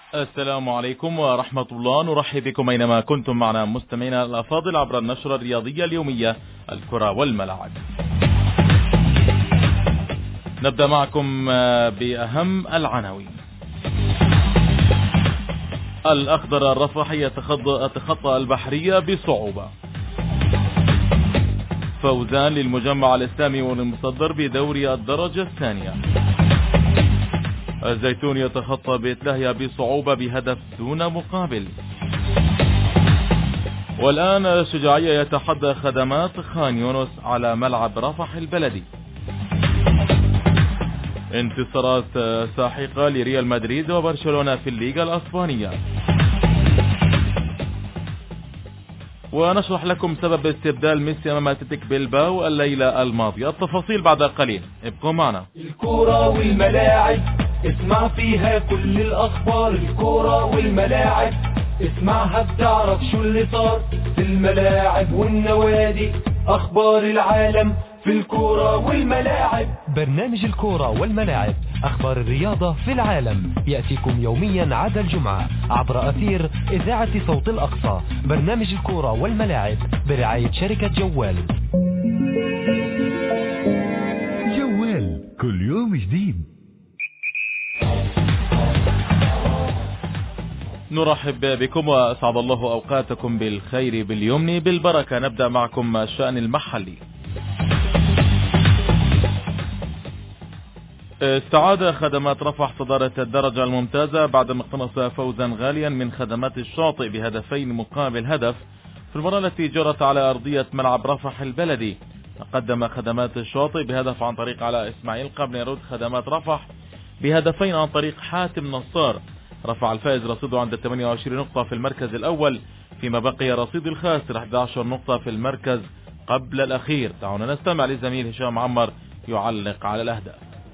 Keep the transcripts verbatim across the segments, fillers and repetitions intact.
السلام عليكم ورحمة الله، نرحب بكم أينما كنتم معنا مستمعينا الأفاضل عبر النشرة الرياضية اليومية الكرة والملاعب. نبدأ معكم بأهم العناوين. الأخضر الرفحي يتخطى البحرية بصعوبة. فوزان للمجمع الإسلامي والمصدر بدوري الدرجة الثانية. الزيتون يتخطى بإتلاهيا بصعوبة بهدف دون مقابل. والآن الشجاعية يتحدى خدمات خان يونس على ملعب رفح البلدي. انتصارات ساحقة لريال مدريد وبرشلونة في الليغا الأسبانية. ونشرح لكم سبب استبدال ميسي أمام أتلتيك بلباو الليلة الماضية. التفاصيل بعد قليل، ابقوا معنا. الكرة والملاعب اسمع فيها كل الأخبار. الكرة والملاعب اسمعها بتعرف شو اللي صار في الملاعب والنوادي. أخبار العالم في الكرة والملاعب. برنامج الكرة والملاعب، أخبار الرياضة في العالم، يأتيكم يوميا عدا الجمعة عبر أثير إذاعة صوت الأقصى. برنامج الكرة والملاعب برعاية شركة جوال. جوال كل يوم جديد. نرحب بكم وأسعد الله أوقاتكم بالخير باليمن بالبركة. نبدأ معكم الشأن المحلي. استعاد خدمات رفح صدارة الدرجة الممتازة بعدما اقتنص فوزا غاليا من خدمات الشاطئ بهدفين مقابل هدف في المباراة التي جرت على أرضية ملعب رفح البلدي. قدم خدمات الشاطئ بهدف عن طريق علاء إسماعيل قبل يرد خدمات رفح بهدفين عن طريق حاتم نصار. رفع الفائز رصيده عند ثمانية وعشرين نقطة في المركز الأول، فيما بقي رصيد الخاسر أحد عشر نقطة في المركز قبل الأخير. دعونا نستمع لزميل هشام عمر يعلق على الأهداف.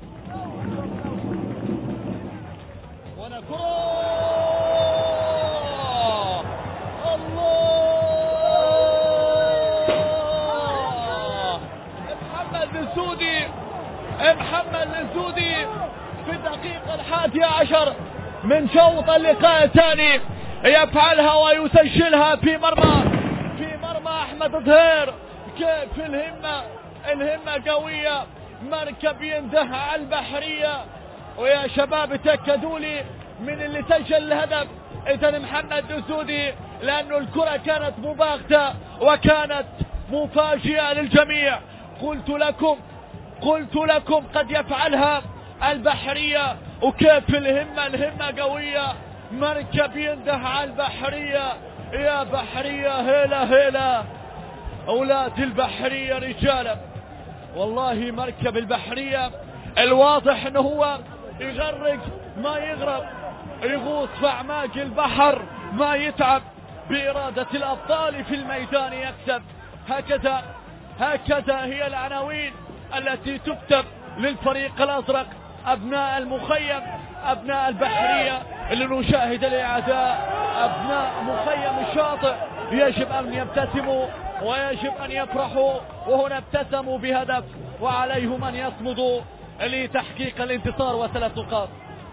محمد الزودي في الدقيقة الحادية عشر من شوط اللقاء الثاني يفعلها ويسجلها في مرمى في مرمى أحمد ظهير. كيف الهمة الهمة قوية، مركب ينده على البحرية. ويا شباب تأكدوا لي من اللي سجل الهدف. إذن محمد الزودي، لأنه الكرة كانت مباغتة وكانت مفاجئة للجميع. قلت لكم قلت لكم قد يفعلها البحرية. وكيف الهمة الهمة قوية، مركب ينده على البحرية. يا بحرية هيلا هيلا، أولاد البحرية رجالا. والله مركب البحرية الواضح انه هو يغرق ما يغرق، يغوص في أعماق البحر ما يتعب. بإرادة الأبطال في الميدان يكسب. هكذا هكذا هي العناوين التي تكتب للفريق الأزرق. أبناء المخيم، أبناء البحرية اللي نشاهد الإعداء، أبناء مخيم الشاطئ يجب أن يبتسموا ويجب أن يفرحوا. وهنا ابتسموا بهدف وعليهم أن يصمدوا لتحقيق الانتصار وثلاث نقاط.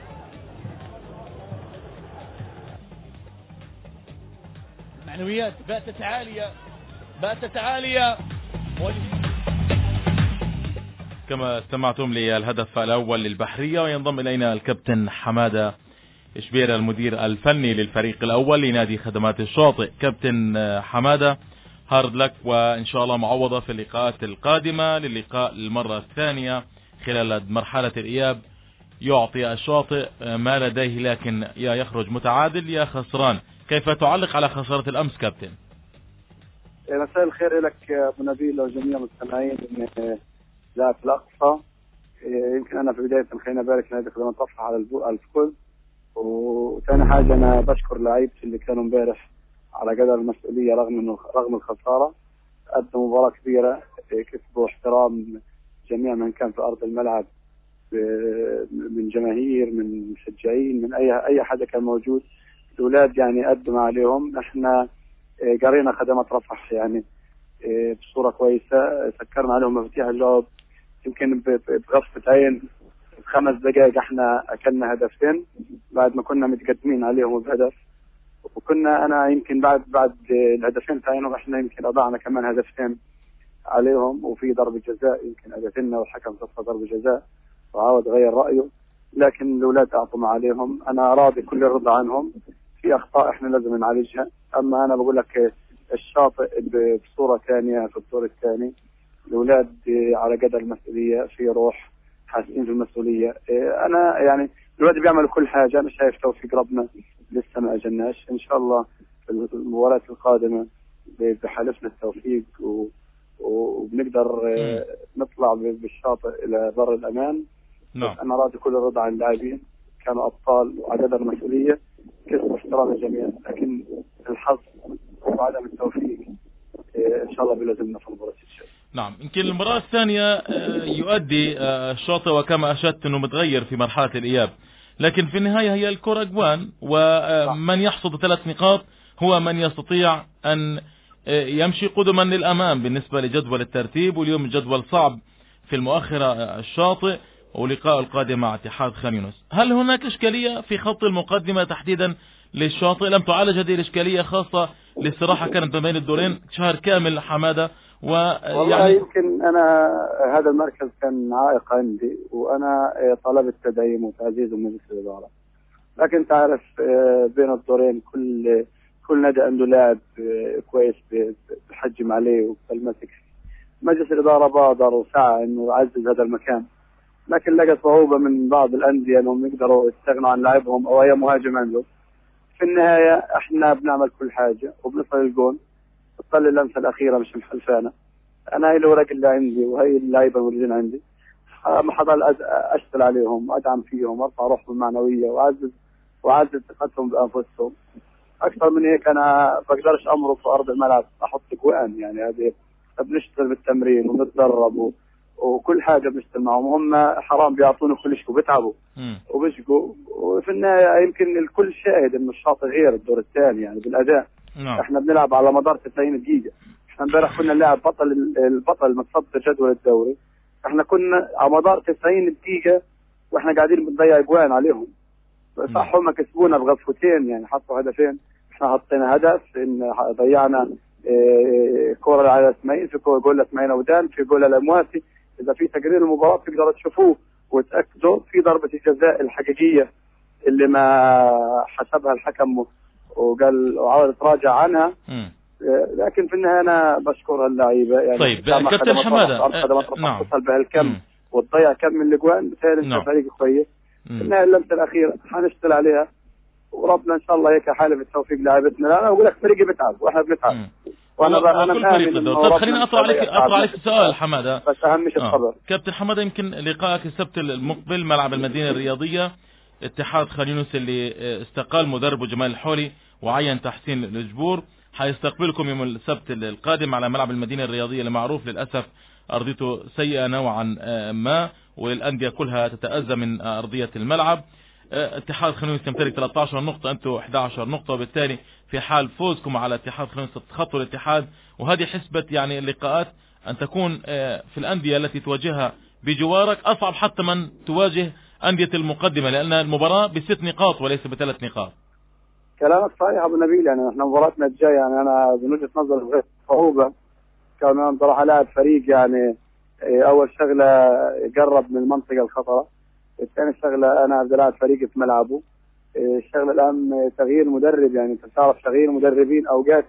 معنويات باتت عالية باتت عالية. كما استمعتم للهدف الأول للبحرية، وينضم إلينا الكابتن حمادة إشبير المدير الفني للفريق الأول لنادي خدمات الشاطئ. كابتن حمادة، هارد لك، وإن شاء الله معوضة في اللقاءات القادمة. للقاء المرة الثانية خلال مرحلة الإياب يعطي الشاطئ ما لديه، لكن يا يخرج متعادل يا خسران. كيف تعلق على خسارة الأمس كابتن؟ مساء الخير لك أبو نبيل وجميع المستمعين من إذاعة الأقصى. يمكن أنا في بداية خلينا أبارك نادي خدمات رفح على الفوز، وثاني حاجة أنا بشكر لاعيبتي اللي كانوا امبارح على قدر المسؤولية رغم إنه رغم الخسارة. قدموا مباراة كبيرة، كسبوا احترام جميع من كان في أرض الملعب، من جماهير، من مشجعين، من أي أي حدا كان موجود. الأولاد يعني قدموا عليهم. احنا قرينا خدمات رفح يعني بصورة كويسة، سكرنا عليهم مفاتيح الجواب. يمكن بغصة عين خمس دقائق احنا اكلنا هدفين بعد ما كنا متقدمين عليهم بهدف، وكنا انا يمكن بعد بعد الهدفين ثانيهم احنا يمكن اضعنا كمان هدفين عليهم، وفي ضربة جزاء يمكن هدفنا والحكم صفى ضربة جزاء وعاود غير رأيه، لكن الأولاد أعطوا عليهم. أنا راضي كل الرضا عنهم. في أخطاء إحنا لازم نعالجها، أما أنا بقول لك الشاطئ بصورة ثانية في الدور الثاني. الأولاد على قدر المسؤولية، في روح، حاسين في المسؤولية. أنا يعني الأولاد بيعملوا كل حاجة. أنا شايف توفيق ربنا لسه ما أجلناش، إن شاء الله في المباريات القادمة بحالفنا التوفيق و وبنقدر نطلع بالشاطئ إلى بر الأمان. نعم. أنا راضي كل الرضا عن اللاعبين، كانوا أبطال وعلى قدر المسؤولية، كسبوا احترام الجميع، لكن الحظ وعدم التوفيق إن شاء الله بيلزمنا في المباراة الشيء. نعم. يمكن المباراة الثانية يؤدي الشاطئ وكما أشدت أنه متغير في مرحلة الإياب، لكن في النهاية هي الكرة أجوان، ومن يحصد ثلاث نقاط هو من يستطيع أن يمشي قدما للأمام بالنسبة لجدول الترتيب. واليوم الجدول صعب في المؤخرة الشاطئ، ولقاء القادم مع اتحاد خان يونس. هل هناك إشكالية في خط المقدمة تحديدا للشاطئ؟ لم تعالج هذه الإشكالية خاصة للصراحة كانت بين الدورين شهر كامل حمادة، ويعني يمكن أنا هذا المركز كان عائق عندي، وأنا طلبت تدعيم وتعزيز من مجلس الإدارة، لكن تعرف بين الدورين كل كل نادي عنده لاعب كويس بحجم عليه وبالمسك. مجلس الإدارة بادر وسعى إنه يعزز هذا المكان، لكن لقى صعوبة من بعض الأندية إنهم يقدروا يستغنوا عن لاعبهم أو أي مهاجم عنده. في النهاية إحنا بنعمل كل حاجة وبنصل الجون، بتطلع اللمسة الأخيرة مش محلفانة. أنا هاي الورق اللي عندي وهي اللعيبة الموجودين عندي، ما حضل أشتغل عليهم وأدعم فيهم وأرفع روحهم المعنوية وأعزز وأعزز ثقتهم بأنفسهم. أكثر من هيك أنا بقدرش أمرق في أرض الملعب أحط قوان، يعني هذه بنشتغل بالتمرين ونتدرب و... وكل حاجة بنشتغل معهم. هم حرام بيعطوني كل شيء وبتعبوا وبيشقوا، وفي النهاية يمكن الكل شاهد إنه الشاطئ غير الدور الثاني يعني بالأداء. نعم. إحنا بنلعب على مدار تسعين دقيقة. إحنا امبارح كنا نلعب بطل البطل متصدر جدول الدوري، إحنا كنا على مدار تسعين دقيقة وإحنا قاعدين بنضيع أجوان عليهم. صح هم كسبونا بغفوتين، يعني حطوا هدفين، احنا حطينا هدف ان ضيعنا اه كرة على اسماعيل، في جول اسماعيل ودان، في جول الامواسي. اذا في تقرير المباراة تقدروا تشوفوه وتأكدوا في ضربة الجزاء الحقيقية اللي ما حسبها الحكم وقال وعاود تراجع عنها. اه لكن في النهاية انا بشكر اللعيبة يعني. طيب كابتن حمادة، نعم، تصل بهالكم وتضيع كم من الاجوان، بتهيألي انت فريق كويس. النهاية اللمسة الأخيرة حنشتغل عليها وربنا إن شاء الله هيك حالة بالتوفيق لعبتنا. لا أنا أقول لك فريقي بتعب وإحنا بنتعب، وأنا بقى أنا مآمن. طيب خليني أطرح عليك أطرح عليك سؤال حمادة، بس أهم شيء الصبر. آه. كابتن حمادة، يمكن لقائك السبت المقبل ملعب المدينة الرياضية اتحاد خان يونس اللي استقال مدربه جمال الحولي وعين تحسين الجبور، حيستقبلكم يوم السبت القادم على ملعب المدينة الرياضية المعروف للأسف أرضيته سيئة نوعا ما، والأندية كلها تتأذى من أرضية الملعب. اتحاد خان يونس يمتلك ثلاثة عشر نقطة، أنتم إحدى عشرة نقطة، وبالتالي في حال فوزكم على اتحاد خان يونس تتخطوا الاتحاد. وهذه حسبة يعني اللقاءات أن تكون في الأندية التي تواجهها بجوارك أصعب حتى من تواجه أندية المقدمة، لأن المباراة بست نقاط وليس بثلاث نقاط. كلامك صحيح أبو نبيل. يعني احنا مباراتنا الجاية يعني أنا من وجهة نظري غير صعوبة، كمان بصراحة لاعب فريق يعني أول شغلة قرب من المنطقة الخطرة، الثاني شغلة أنا بدي ألعب فريق في ملعبه، الشغلة الأهم تغيير مدرب. يعني أنت بتعرف تغيير مدربين أوقات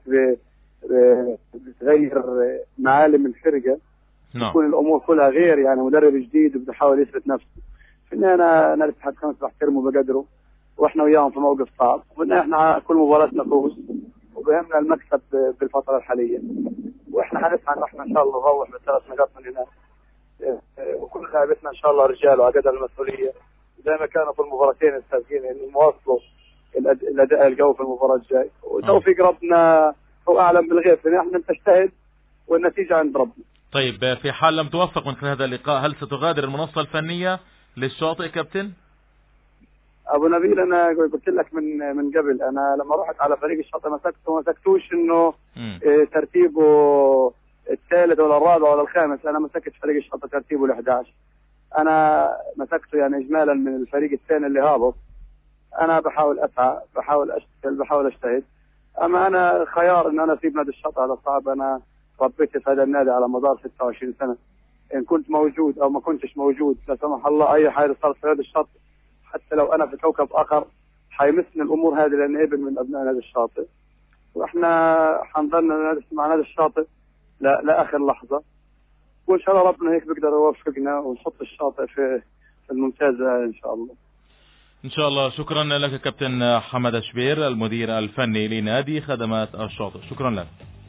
بتغير معالم الفرقة، نعم. تكون الأمور كلها غير، يعني مدرب جديد وبده يحاول يثبت نفسه. في النهاية أنا أنا الاتحاد خمس بحترمه بقدره، وإحنا وياهم في موقف صعب، وإن إحنا كل مباراة نفوز وبهمنا المكسب بالفترة الحالية، وإحنا حنسعى إن إحنا إن شاء الله نروح بثلاث نقاط من هنا، وكل لاعبتنا ان شاء الله رجال وعلى قدر المسؤوليه زي ما كانوا في المباراتين السابقين، اللي مواصلوا الاداء القوي في المباراه الجاي. وتوفيق ربنا هو اعلم بالغيب، لان احنا نجتهد والنتيجه عند ربنا. طيب في حال لم توفق من خلال هذا اللقاء، هل ستغادر المنصه الفنيه للشاطئ كابتن؟ ابو نبيل انا قلت لك من من قبل، انا لما رحت على فريق الشاطئ مسكته ما مسكتوش انه اه ترتيبه الثالث ولا الرابع ولا الخامس، انا مسكت فريق الشاطئ ترتيبه ال11. انا مسكته يعني اجمالا من الفريق الثاني اللي هابط. انا بحاول اسعى، بحاول اشتغل، بحاول اجتهد. اما انا خيار ان انا اسيب نادي الشاطئ هذا صعب. انا ربيت في هذا النادي على مدار ستة وعشرين سنه، ان كنت موجود او ما كنتش موجود لا سمح الله اي حاجه صارت في نادي الشاطئ، حتى لو انا في كوكب اخر حيمسني الامور هذه لان ابن من ابناء نادي الشاطئ، واحنا حنضلنا مع نادي الشاطئ لا لاخر لحظه، وان شاء الله ربنا هيك بيقدر يوفقنا ونحط الشاطئ في الممتازه ان شاء الله. إن شاء الله. شكرا لك كابتن حمد شبير المدير الفني لنادي خدمات الشاطئ، شكرا لك.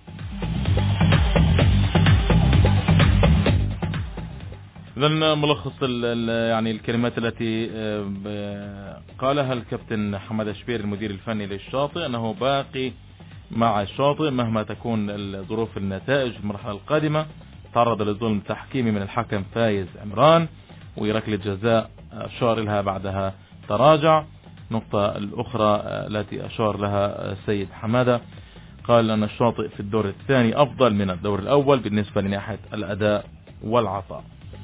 إذن ملخص يعني الكلمات التي قالها الكابتن حمد شبير المدير الفني للشاطئ، أنه باقي مع الشاطئ مهما تكون ظروف النتائج في المرحلة القادمة. تعرض للظلم التحكيمي من الحكم فايز عمران وركلة جزاء أشار لها بعدها تراجع. النقطة الأخرى التي أشار لها السيد حمادة قال أن الشاطئ في الدور الثاني أفضل من الدور الأول بالنسبة لناحية الأداء والعطاء.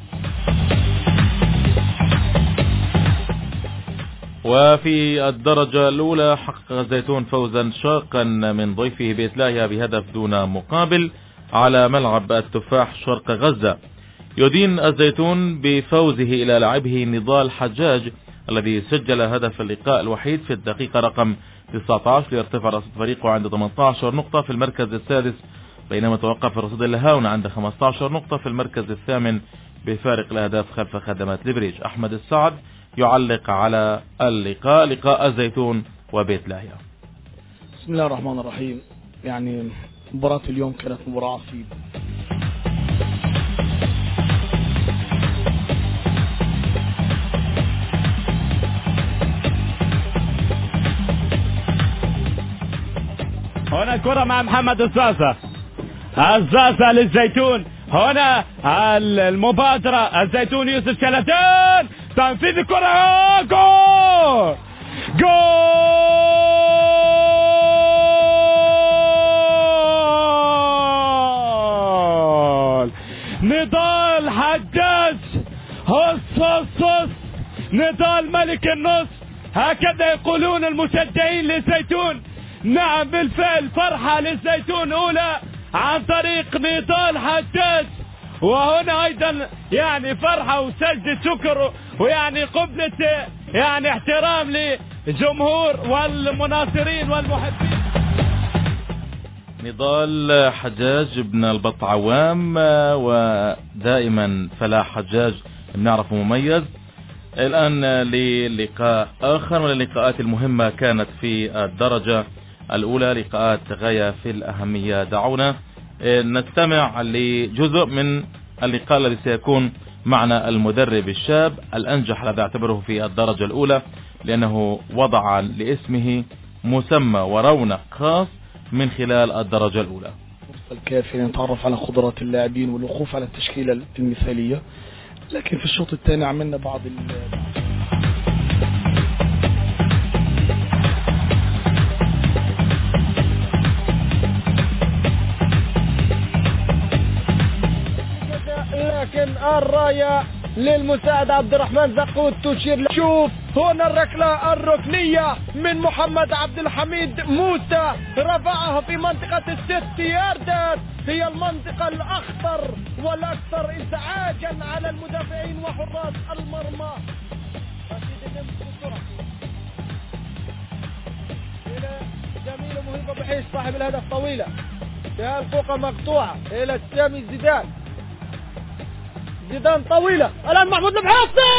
وفي الدرجة الأولى حقق الزيتون فوزا شاقا من ضيفه بيت لاهيا بهدف دون مقابل على ملعب التفاح شرق غزة. يدين الزيتون بفوزه إلى لاعبه نضال حجاج الذي سجل هدف اللقاء الوحيد في الدقيقة رقم تسعة عشر ليرتفع رصيد فريقه عند ثمانية عشر نقطة في المركز السادس، بينما توقف رصيد الهاون عند خمسة عشر نقطة في المركز الثامن بفارق الأهداف خلف خدمات البريج. أحمد السعد يعلق على اللقاء، لقاء الزيتون وبيت لاهيا. بسم الله الرحمن الرحيم. يعني مباراة اليوم كانت مباراة عصيبة. هنا الكرة مع محمد الزازة، الزازة للزيتون، هنا المبادرة الزيتون يوسف شلتان، تنفيذ الكرة، جول جول نضال حجاج، هص هص هص نضال ملك النص، هكذا يقولون المشجعين للزيتون. نعم بالفعل فرحة للزيتون أولى عن طريق نضال حجاج، وهنا أيضا يعني فرحة وسجدة شكر ويعني قبلة يعني احترام لجمهور والمناصرين والمحبين. نضال حجاج ابن البط عوام، ودائما فلاح حجاج بنعرفه مميز. الآن للقاء آخر من اللقاءات المهمة كانت في الدرجة الأولى، لقاءات غاية في الأهمية. دعونا نستمع لجزء من اللقاء الذي سيكون معنا المدرب الشاب الأنجح الذي اعتبره في الدرجة الأولى، لأنه وضع لاسمه مسمى ورونق خاص من خلال الدرجة الأولى. فرصة الكافية نتعرف على قدرات اللاعبين والوقوف على التشكيلة المثالية، لكن في الشوط الثاني عملنا بعض ال لكن الراية للمساعد عبد الرحمن زقود تشير. شوف هنا الركلة الركنية من محمد عبد الحميد موسى، رفعها في منطقة الست ياردات، هي المنطقة الأخطر والأكثر إزعاجا على المدافعين وحراس المرمى. إلى جميل مهيبة بحيث صاحب الهدف طويلة، فيها الكوكة مقطوعة إلى سامي زيدان، زيدان طويلة، الآن محمود البحيصي،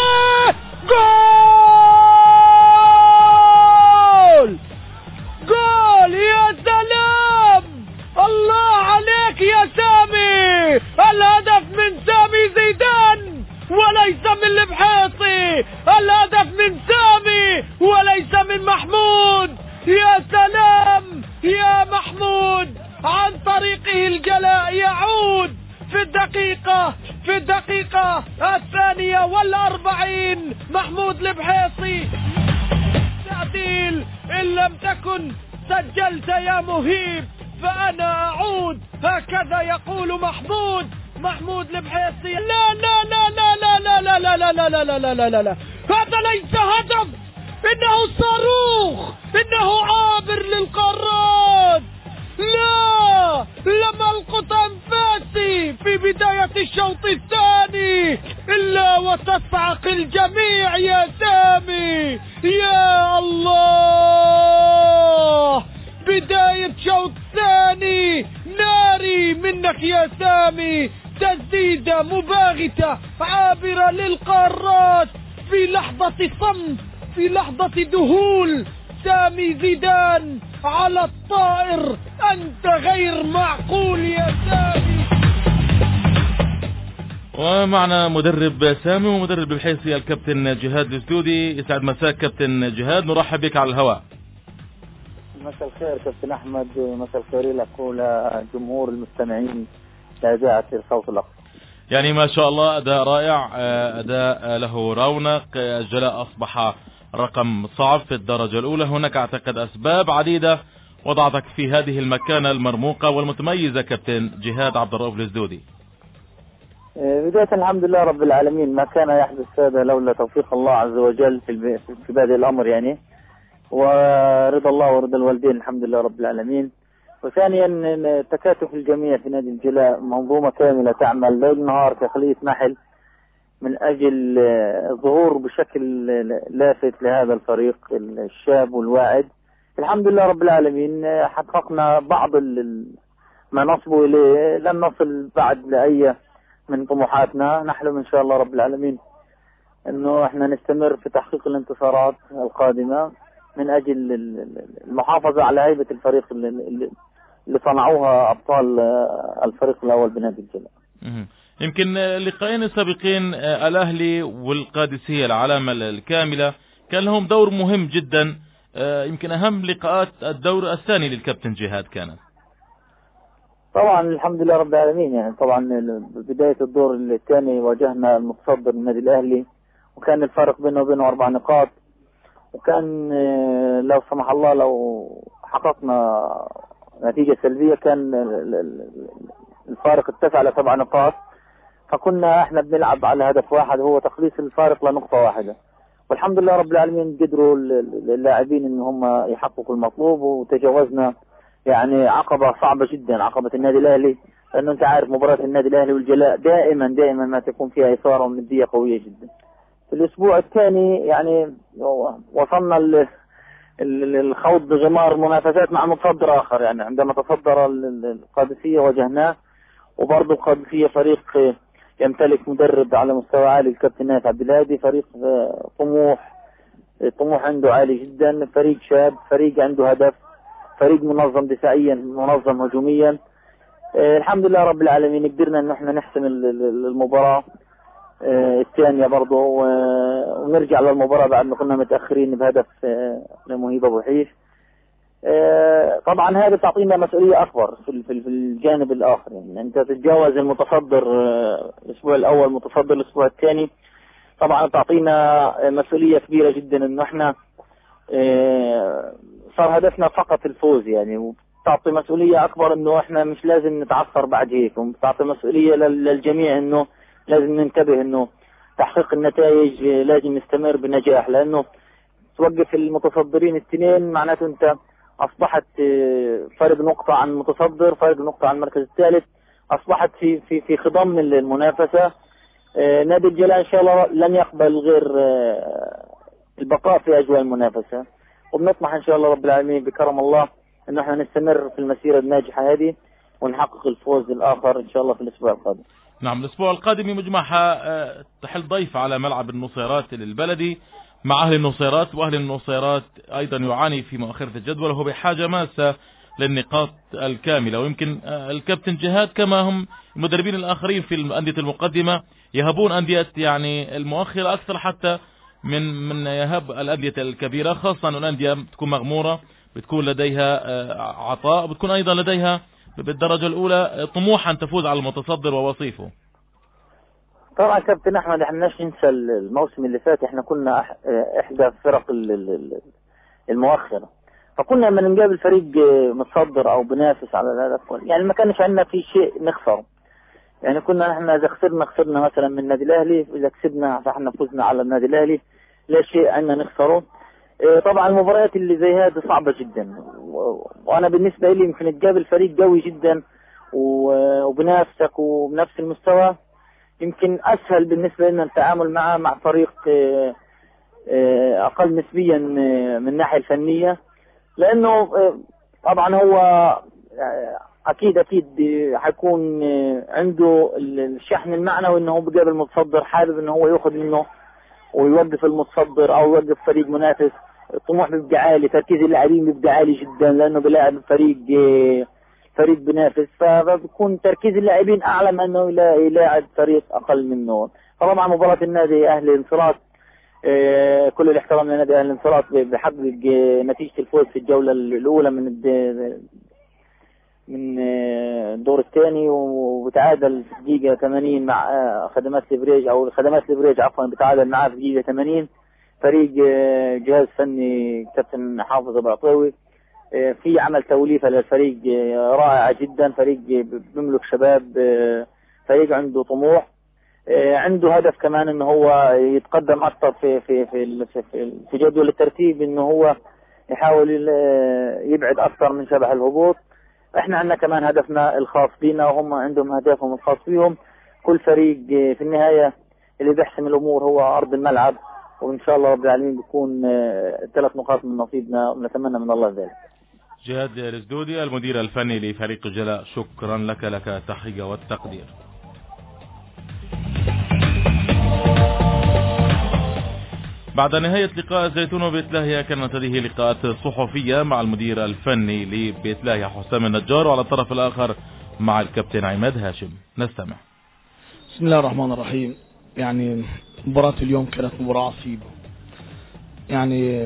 جول جول يا سلام، الله عليك يا سامي، الهدف من سامي زيدان وليس من البحيصي، الهدف من سامي وليس من محمود. يا سلام يا محمود، عن طريقه الجلاء يعود في الدقيقة في الدقيقة الثانية والأربعين محمود البحيصي. تعديل إن لم تكن سجلت يا مهيب فأنا أعود، هكذا يقول محمود محمود البحيصي. لا لا لا لا لا لا لا لا لا لا لا لا لا لا لا لا لا هذا ليس هدف، إنه صاروخ، إنه عابر للقارات. لا، لم ألقط أنفاسي في بداية الشوط الثاني إلا وتصعق الجميع يا سامي. يا الله، بداية شوط ثاني ناري منك يا سامي، تسديدة مباغتة عابرة للقارات في لحظة صمت، في لحظة ذهول. سامي زيدان على الطائر، أنت غير معقول يا سامي. ومعنا مدرب سامي ومدرب بحيث الكابتن جهاد الجدودي. يسعد مساك كابتن جهاد، نرحب بك على الهواء. مساء الخير كابتن أحمد، مساء الخير لك ولجمهور المستمعين لإذاعة صوت الأقصى. يعني ما شاء الله أداء رائع، أداء له رونق. الجلاء أصبح رقم صعب في الدرجة الأولى. هناك أعتقد أسباب عديدة وضعتك في هذه المكانة المرموقة والمتميزة كابتن جهاد عبد الرؤوف الجدودي. بداية الحمد لله رب العالمين، ما كان يحدث هذا لولا توفيق الله عز وجل في في بادئ الأمر يعني، ورضا الله ورضا الوالدين الحمد لله رب العالمين. وثانيا تكاتف الجميع في نادي الجلاء، منظومة كاملة تعمل ليل نهار كخلية نحل من أجل الظهور بشكل لافت لهذا الفريق الشاب والواعد. الحمد لله رب العالمين حققنا بعض ما نصبوا إليه، لم نصل بعد لأي من طموحاتنا. نحلم إن شاء الله رب العالمين أنه إحنا نستمر في تحقيق الانتصارات القادمة من أجل المحافظة على هيبة الفريق اللي صنعوها أبطال الفريق الأول بنادي الجلاء. يمكن اللقاءين السابقين الأهلي والقادسية العلامة الكاملة كان لهم دور مهم جدا، يمكن أهم لقاءات الدور الثاني للكابتن جهاد كانت. طبعا الحمد لله رب العالمين، يعني طبعا بداية الدور الثاني واجهنا المتصدر النادي الأهلي، وكان الفرق بينه وبينه أربع نقاط، وكان لو سمح الله لو حققنا نتيجة سلبية كان الفارق اتسع لسبع نقاط، فكنا احنا بنلعب على هدف واحد هو تخليص الفارق لنقطة واحدة. والحمد لله رب العالمين قدروا اللاعبين ان هم يحققوا المطلوب، وتجاوزنا يعني عقبة صعبة جدا، عقبة النادي الاهلي، لانه انت عارف مباراة النادي الاهلي والجلاء دائما دائما ما تكون فيها اثارة وندية قوية جدا. في الاسبوع الثاني يعني وصلنا الخوض غمار منافسات مع متصدر اخر، يعني عندما تصدر القادسية واجهناه، وبرضه القادسية فريق يمتلك مدرب على مستوى عالي الكابتن نايف عبد الهادي، فريق طموح طموح عنده عالي جدا، فريق شاب، فريق عنده هدف، فريق منظم دفاعيا منظم هجوميا. الحمد لله رب العالمين قدرنا ان احنا نحسم المباراة الثانية برضه، ونرجع للمباراة بعد ما كنا متأخرين بهدف لمهيب أبو حيش. طبعا هذا تعطينا مسؤولية أكبر في في الجانب الآخر، يعني أنت تتجاوز المتصدر الأسبوع الأول متصدر الأسبوع الثاني، طبعا تعطينا مسؤولية كبيرة جدا إنه إحنا صار هدفنا فقط الفوز يعني، وتعطي مسؤولية أكبر إنه إحنا مش لازم نتعثر بعد هيك، وتعطي مسؤولية للجميع إنه لازم ننتبه إنه تحقيق النتائج لازم نستمر بنجاح، لأنه توقف المتصدرين الاثنين معناته أنت أصبحت فرق نقطة عن المتصدر، فرق نقطة عن المركز الثالث، أصبحت في في في خضم المنافسة. نادي الجلاء إن شاء الله لن يقبل غير البقاء في أجواء المنافسة، وبنطمح إن شاء الله رب العالمين بكرم الله إن احنا نستمر في المسيرة الناجحة هذه ونحقق الفوز الآخر إن شاء الله في الأسبوع القادم. نعم، الأسبوع القادم مجمعها تحل ضيف على ملعب النصيرات البلدي مع أهل النصيرات، وأهل النصيرات أيضا يعاني في مؤخرة الجدول وهو بحاجة ماسة للنقاط الكاملة. ويمكن الكابتن جهاد كما هم المدربين الآخرين في الأندية المقدمة يهبون أندية يعني المؤخرة أكثر حتى من من يهب الأندية الكبيرة، خاصة أن الأندية بتكون مغمورة، بتكون لديها عطاء، بتكون أيضا لديها بالدرجة الأولى طموحا أن تفوز على المتصدر ووصيفه. طبعا كابتن أحمد احنا مش ننسى الموسم اللي فات احنا كنا إحدى فرق المؤخرة، فكنا لما نقابل فريق متصدر أو بنافس على هذا يعني ما كانش عندنا في شيء نخسره، يعني كنا احنا اذا خسرنا خسرنا مثلا من النادي الاهلي، اذا كسبنا فاحنا فزنا على النادي الاهلي، لا شيء عندنا نخسره. اه طبعا المباريات اللي زي هذه صعبة جدا، وانا بالنسبة لي يمكن تقابل فريق قوي جدا وبنفسك وبنفس المستوى، يمكن اسهل بالنسبة لنا التعامل معه مع فريق اه اه اقل نسبيا من الناحية الفنية، لانه اه طبعا هو اكيد اكيد حيكون عنده الشحن المعنوي انه هو بقابل المتصدر، حابب انه هو ياخذ منه ويوقف المتصدر او يوقف فريق منافس. الطموح بيبقى عالي، تركيز اللاعبين بيبقى عالي جدا لانه بيلاعب فريق فريق بينافس، فبيكون تركيز اللاعبين اعلى من انه يلاعب فريق اقل منه. طبعا مباراة النادي اهلي الانصراف كل الاحترام لنادي اهلي الانصراف بيحقق نتيجة الفوز في الجولة الاولى من من الدور الثاني، وبتعادل في الدقيقة ثمانين مع خدمات لبريج او خدمات لبريج عفوا بتعادل معاه في الدقيقة ثمانين. فريق جهاز فني كابتن حافظ ابو عطيوي في عمل توليفة للفريق رائعة جدا، فريق بيملك شباب، فريق عنده طموح، عنده هدف كمان انه هو يتقدم اكثر في في في في جدول الترتيب، انه هو يحاول يبعد اكثر من شبح الهبوط. احنا عندنا كمان هدفنا الخاص بينا وهم عندهم هدفهم الخاص بيهم. كل فريق في النهاية اللي بيحسم الامور هو ارض الملعب، وان شاء الله رب العالمين بيكون ثلاث نقاط من نصيبنا ونتمنى من الله ذلك. جهاد الزدودي المدير الفني لفريق الجلاء، شكرا لك لك التحية والتقدير. بعد نهاية لقاء زيتون وبيت لاهيا كانت هذه لقاءات صحفية مع المدير الفني لبيت لاهيا حسام النجار، وعلى الطرف الآخر مع الكابتن عماد هاشم. نستمع. بسم الله الرحمن الرحيم. يعني مباراة اليوم كانت مباراة عصيبة، يعني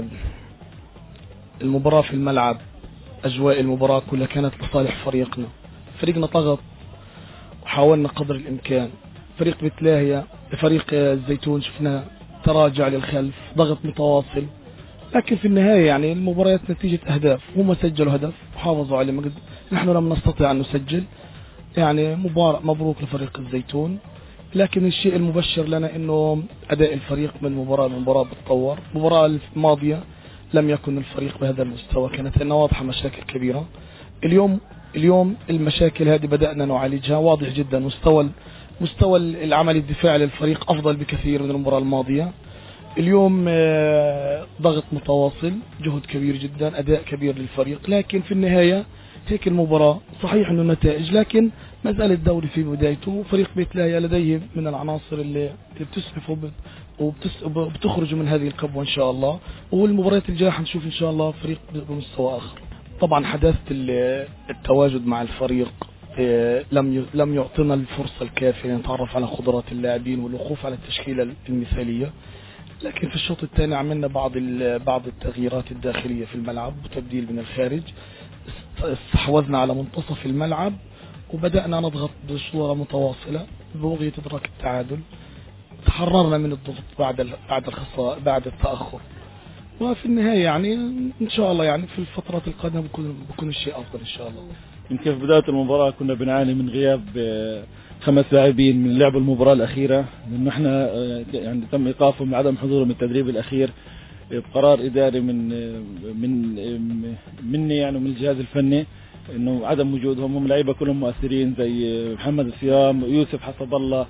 المباراة في الملعب أجواء المباراة كلها كانت لصالح فريقنا. فريقنا ضغط وحاولنا قدر الإمكان. فريق بيت لاهيا فريق الزيتون شفنا تراجع للخلف، ضغط متواصل، لكن في النهاية يعني المباريات نتيجة أهداف، هم سجلوا هدف وحافظوا عليه، نحن لم نستطيع أن نسجل. يعني مباراة مبروك لفريق الزيتون، لكن الشيء المبشر لنا إنه أداء الفريق من مباراة لمباراة بتطور. المباراة الماضية لم يكن الفريق بهذا المستوى، كانت لنا واضحة مشاكل كبيرة. اليوم اليوم المشاكل هذه بدأنا نعالجها، واضح جدا مستوى مستوى العمل الدفاعي للفريق أفضل بكثير من المباراة الماضية. اليوم ضغط متواصل، جهد كبير جدا، أداء كبير للفريق، لكن في النهاية هيك المباراة صحيح أنه نتائج، لكن ما زال الدوري في بدايته. فريق بيت لاهيا لديه من العناصر اللي بتسعف وبتخرج من هذه الكبوة إن شاء الله، والمباريات الجاية حنشوف إن شاء الله فريق بمستوى آخر. طبعا حداثة التواجد مع الفريق لم لم يعطينا الفرصة الكافية لنتعرف على قدرات اللاعبين والوقوف على التشكيلة المثالية، لكن في الشوط الثاني عملنا بعض بعض التغييرات الداخلية في الملعب وتبديل من الخارج، استحوذنا على منتصف الملعب وبدأنا نضغط بصورة متواصلة ببغية إدراك التعادل. تحررنا من الضغط بعد بعد الخسارة بعد التأخر، وفي النهاية يعني إن شاء الله يعني في الفترات القادمة بكون بكون الشيء أفضل إن شاء الله. يمكن في بداية المباراة كنا بنعاني من غياب خمس لاعبين من لعب المباراة الأخيرة، لأنه احنا يعني تم إيقافهم لعدم حضورهم من التدريب الأخير بقرار إداري من من مني يعني من الجهاز الفني، إنه عدم وجودهم. هم لعيبة كلهم مؤثرين زي محمد الصيام، يوسف حسب الله،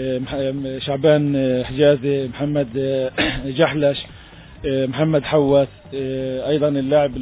شعبان حجازي، محمد جحلش، محمد حواس، أيضا اللاعب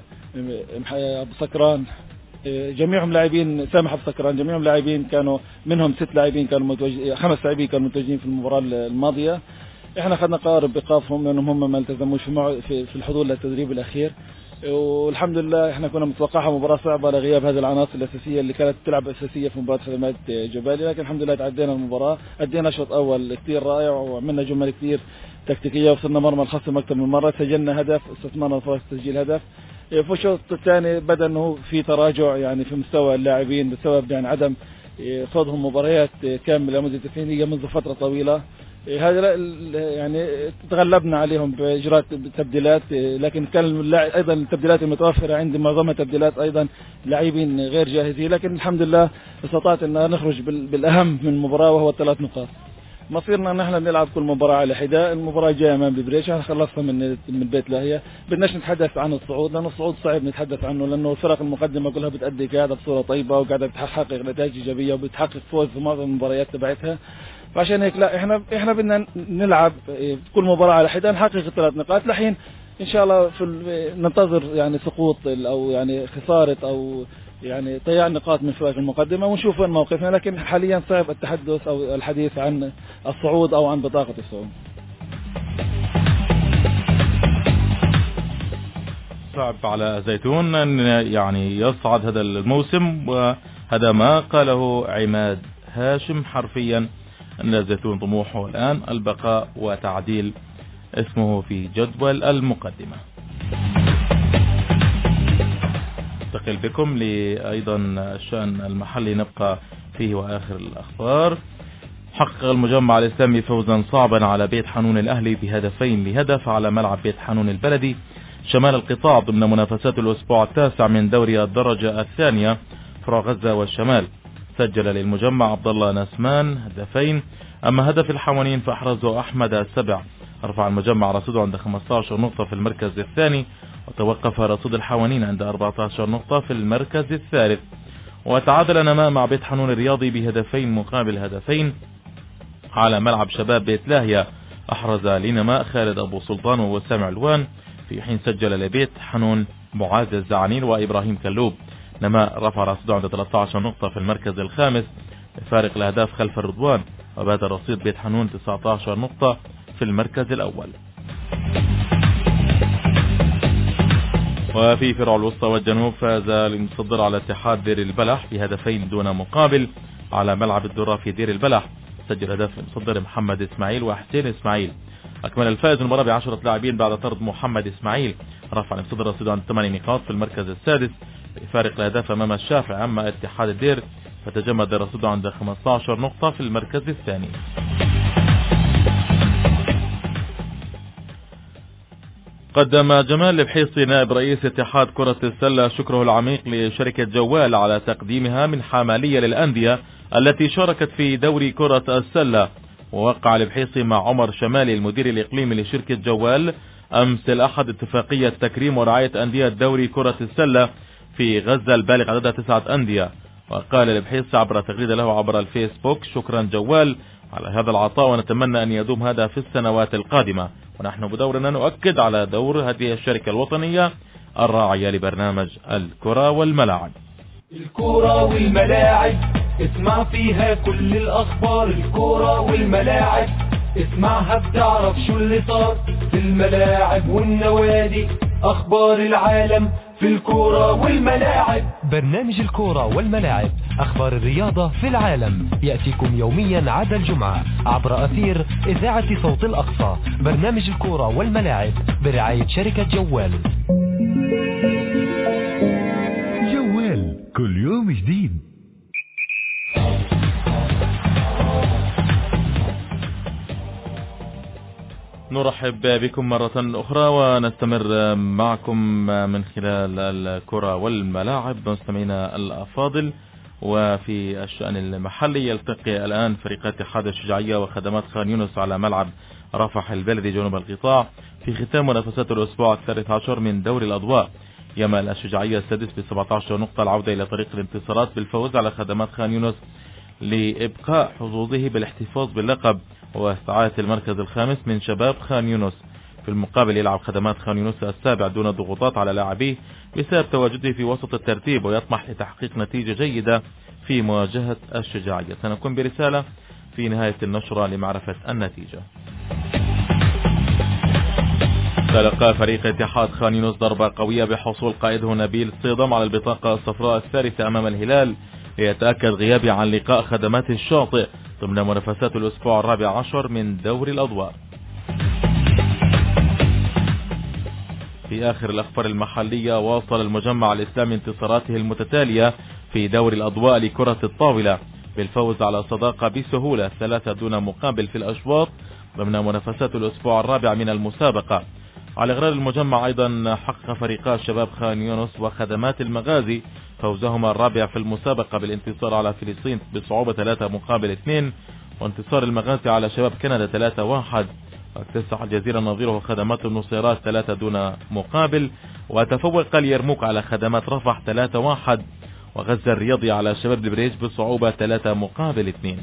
أبو سكران، جميعهم لاعبين، سامح أبو سكران، جميعهم لاعبين كانوا منهم ست لاعبين كانوا متواجدين، خمس لاعبين كانوا متواجدين في المباراة الماضية. احنا اخذنا قرار بايقافهم لانهم هم ما التزموش في في الحضور للتدريب الاخير، والحمد لله احنا كنا متوقعها مباراة صعبة لغياب هذه العناصر الاساسية اللي كانت تلعب اساسية في مباراة خدمات جبالي، لكن الحمد لله تعدينا المباراة، ادينا شوط اول كثير رائع وعملنا جمل كثير تكتيكية، وصلنا مرمى الخصم اكثر من مرة، سجلنا هدف، استثمرنا فرص تسجيل هدف. في الشوط الثاني بدا انه في تراجع يعني في مستوى اللاعبين بسبب يعني عدم خوضهم مباريات كاملة لمدة تسعين دقيقة منذ فترة طويلة. هذا يعني تغلبنا عليهم بإجراء تبديلات، لكن كان أيضا التبديلات المتوفرة عندي معظمها تبديلات أيضا لاعبين غير جاهزين، لكن الحمد لله استطعت أن نخرج بالأهم من المباراة وهو الثلاث نقاط. مصيرنا نحن نلعب كل مباراة على حدة. المباراة جاية امام ببريش، احنا خلصنا من من بيت لاهية، بدناش نتحدث عن الصعود لأن الصعود صعب نتحدث عنه، لأنه الفرق المقدمة كلها بتأدي قاعدة بصورة طيبة وقاعدة بتحقق نتائج إيجابية وبتحقق فوز في معظم المباريات تبعتها. فعشان هيك لا احنا احنا بدنا نلعب كل مباراة على حدة، نحقق الثلاث نقاط لحين ان شاء الله في ننتظر يعني سقوط او يعني خسارة او يعني ضياع نقاط من فرق المقدمة ونشوف وين موقفنا، لكن حاليا صعب التحدث او الحديث عن الصعود او عن بطاقة الصعود. صعب على زيتون ان يعني يصعد هذا الموسم، وهذا ما قاله عماد هاشم حرفيا ان زيتون طموحه الان البقاء وتعديل اسمه في جدول المقدمة. انتقل بكم لأيضا الشأن المحلي نبقى فيه وآخر الأخبار. حقق المجمع الإسلامي فوزا صعبا على بيت حانون الأهلي بهدفين لهدف على ملعب بيت حانون البلدي شمال القطاع ضمن منافسات الأسبوع التاسع من دوري الدرجة الثانية فرع غزة والشمال. سجل للمجمع عبد الله نسمان هدفين، أما هدف الحوانين فأحرزه أحمد السبع. رفع المجمع رصيده عند خمسة عشر نقطة في المركز الثاني، وتوقف رصيد الحوانين عند أربعة عشر نقطة في المركز الثالث. وتعادل نماء مع بيت حانون الرياضي بهدفين مقابل هدفين على ملعب شباب بيت لاهية. أحرز لنماء خالد أبو سلطان ووسام علوان، في حين سجل لبيت حانون معاذ الزعانيل وإبراهيم كلوب. نماء رفع رصيده عند ثلاثة عشر نقطة في المركز الخامس فارق الأهداف خلف الرضوان، وبات رصيد بيت حانون تسعة عشر نقطة في المركز الأول. وفي فرع الوسطى والجنوب فاز المتصدر على اتحاد دير البلح بهدفين دون مقابل على ملعب الدرة في دير البلح. سجل هدف المتصدر محمد إسماعيل وحسين إسماعيل. أكمل الفائز المباراة بعشرة لاعبين بعد طرد محمد إسماعيل. رفع المتصدر رصيده عن ثمانية نقاط في المركز السادس بفارق الأهداف أمام الشافعي، أما اتحاد الدير فتجمد رصيده عند خمسة عشر نقطة في المركز الثاني. قدم جمال البحيصي نائب رئيس اتحاد كرة السلة شكره العميق لشركة جوال على تقديمها من حمالية للأندية التي شاركت في دوري كرة السلة. ووقع البحيصي مع عمر شمالي المدير الإقليمي لشركة جوال أمس الأحد اتفاقية تكريم ورعاية أندية دوري كرة السلة في غزة البالغ عددها تسعة أندية. وقال البحيصي عبر تغريدة له عبر الفيسبوك: شكرا جوال على هذا العطاء، ونتمنى أن يدوم هذا في السنوات القادمة، ونحن بدورنا نؤكد على دور هذه الشركة الوطنية الراعية لبرنامج الكرة والملاعب. الكرة والملاعب اسمع فيها كل الأخبار، الكرة والملاعب اسمعها بتعرف شو اللي صار في الملاعب والنوادي، أخبار العالم في الكرة والملاعب. برنامج الكرة والملاعب، أخبار الرياضة في العالم، يأتيكم يوميا عدا الجمعة عبر أثير إذاعة صوت الأقصى. برنامج الكرة والملاعب برعاية شركة جوال. جوال كل يوم جديد. نرحب بكم مرة أخرى ونستمر معكم من خلال الكرة والملاعب مستمعينا الأفاضل. وفي الشأن المحلي يلتقي الآن فريق اتحاد الشجاعية وخدمات خان يونس على ملعب رفح البلدي جنوب القطاع في ختام منافسات الأسبوع الثالث عشر من دوري الأضواء. يمال الشجاعية السادس بسبعة عشر نقطة العودة إلى طريق الانتصارات بالفوز على خدمات خان يونس لإبقاء حظوظه بالاحتفاظ باللقب واستعادة المركز الخامس من شباب خان يونس. في المقابل يلعب خدمات خان يونس السابع دون ضغوطات على لاعبيه بسبب تواجده في وسط الترتيب، ويطمح لتحقيق نتيجة جيدة في مواجهة الشجاعية. سنكون برسالة في نهاية النشرة لمعرفة النتيجة. تلقى فريق اتحاد خان يونس ضربة قوية بحصول قائده نبيل صيدم على البطاقة الصفراء الثالثة أمام الهلال ليتأكد غيابه عن لقاء خدمات الشاطئ ضمن منافسات الأسبوع الرابع عشر من دوري الأضواء. في آخر الأخبار المحلية، واصل المجمع الإسلامي انتصاراته المتتالية في دوري الأضواء لكرة الطاولة بالفوز على صداقة بسهولة ثلاثة دون مقابل في الأشواط ضمن منافسات الأسبوع الرابع من المسابقة. على غرار المجمع أيضا حقق فريقا شباب خان يونس وخدمات المغازي فوزهما الرابع في المسابقة بالانتصار على فلسطين بصعوبة ثلاثة مقابل اثنين، وانتصار المغازي على شباب كندا ثلاثة واحد، واكتسح الجزيرة نظيره خدمات النصيرات ثلاثة دون مقابل، وتفوق اليرموك على خدمات رفح ثلاثة واحد، وغزة الرياضي على شباب البريج بصعوبة ثلاثة مقابل اثنين.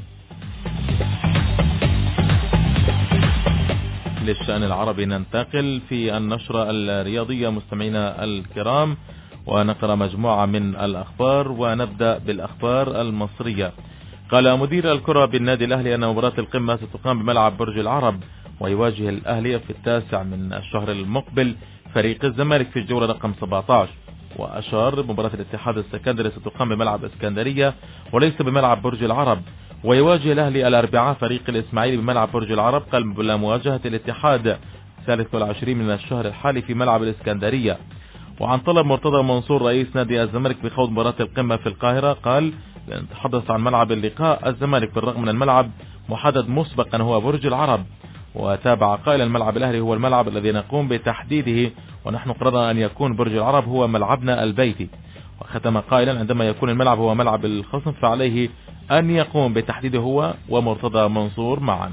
للشأن العربي ننتقل في النشرة الرياضية مستمعينا الكرام، ونقرأ مجموعة من الأخبار، ونبدأ بالأخبار المصرية. قال مدير الكرة بالنادي الأهلي أن مباراة القمة ستقام بملعب برج العرب، ويواجه الأهلي في التاسع من الشهر المقبل فريق الزمالك في الجولة رقم سبعة عشر. وأشار مباراة الاتحاد السكندري ستقام بملعب اسكندرية وليس بملعب برج العرب، ويواجه الأهلي الأربعاء فريق الإسماعيلي بملعب برج العرب قبل مواجهة الاتحاد الثالث والعشرين من الشهر الحالي في ملعب الإسكندرية. وعن طلب مرتضى منصور رئيس نادي الزمالك بخوض مباراة القمة في القاهرة قال: تحدث عن ملعب اللقاء الزمالك بالرغم من الملعب محدد مسبقا هو برج العرب. وتابع قائلا: الملعب الأهلي هو الملعب الذي نقوم بتحديده، ونحن قررنا أن يكون برج العرب هو ملعبنا البيتي. وختم قائلا: عندما يكون الملعب هو ملعب الخصم فعليه أن يقوم بتحديده هو ومرتضى منصور معا.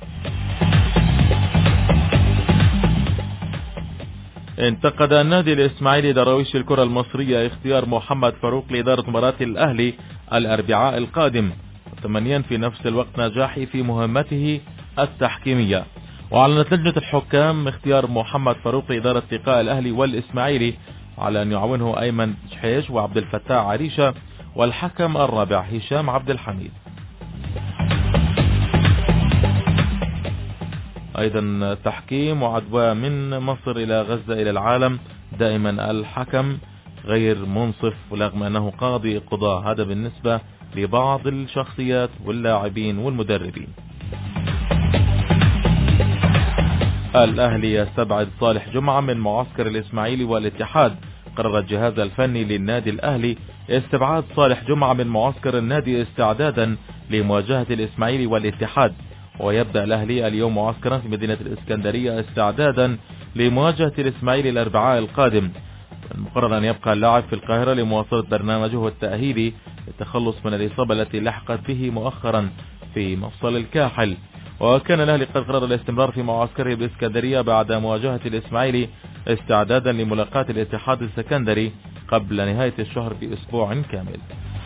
انتقد النادي الإسماعيلي دراويش الكرة المصرية اختيار محمد فاروق لإدارة مباراة الأهلي الأربعاء القادم، متمنيا في نفس الوقت نجاحه في مهمته التحكيمية. وأعلنت لجنة الحكام اختيار محمد فاروق لإدارة لقاء الأهلي والإسماعيلي على أن يعاونه أيمن شحيش وعبد الفتاح عريشة والحكم الرابع هشام عبد الحميد. أيضا تحكيم وعدوى من مصر إلى غزة إلى العالم، دائما الحكم غير منصف رغم أنه قاضي قضاء. هذا بالنسبة لبعض الشخصيات واللاعبين والمدربين. الأهلي يستبعد صالح جمعة من معسكر الإسماعيلي والاتحاد. قرر الجهاز الفني للنادي الأهلي استبعاد صالح جمعة من معسكر النادي استعدادا لمواجهة الإسماعيلي والاتحاد. ويبدأ الأهلي اليوم معسكرا في مدينة الإسكندرية استعدادا لمواجهة الإسماعيلي الأربعاء القادم. المقرر أن يبقى اللاعب في القاهرة لمواصلة برنامجه التأهيلي للتخلص من الإصابة التي لحقت به مؤخرا في مفصل الكاحل. وكان الأهلي قد قرر الاستمرار في معسكره بإسكندرية بعد مواجهة الإسماعيلي استعدادا لملاقاة الاتحاد السكندري قبل نهاية الشهر بأسبوع كامل.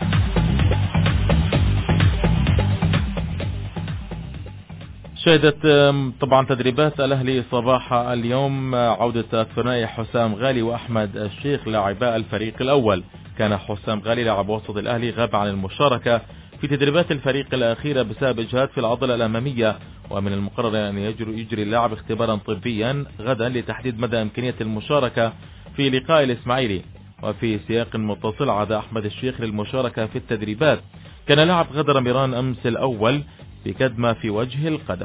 شهدت طبعا تدريبات الأهلي صباح اليوم عودة الثنائي حسام غالي وأحمد الشيخ لاعباء الفريق الأول. كان حسام غالي لاعب وسط الأهلي غاب عن المشاركة في تدريبات الفريق الأخيرة بسبب إجهاد في العضلة الأمامية، ومن المقرر أن يجري, يجري اللاعب اختبارا طبيا غدا لتحديد مدى إمكانية المشاركة في لقاء الإسماعيلي. وفي سياق متصل عاد أحمد الشيخ للمشاركة في التدريبات. كان لاعب غدر ميران أمس الأول بكدمة في وجه القدم.